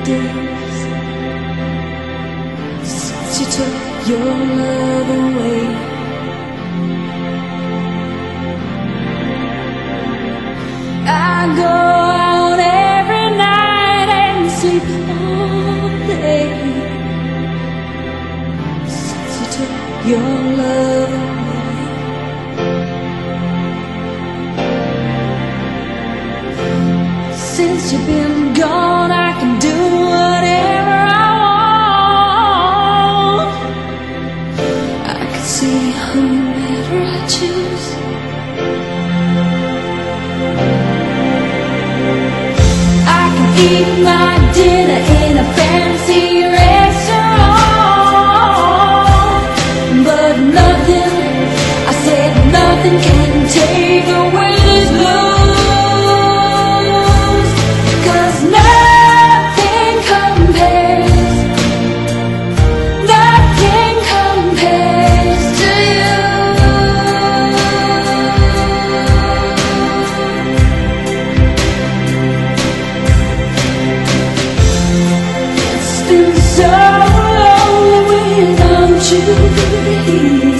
days since you took your love away. I go out every night and sleep all day since you took your love away. Since you've been gone, I can do whatever I want. I can see whomever I choose. I can eat my dinner in a fancy restaurant, but nothing, I said nothing can take away this blues. So lonely without you here.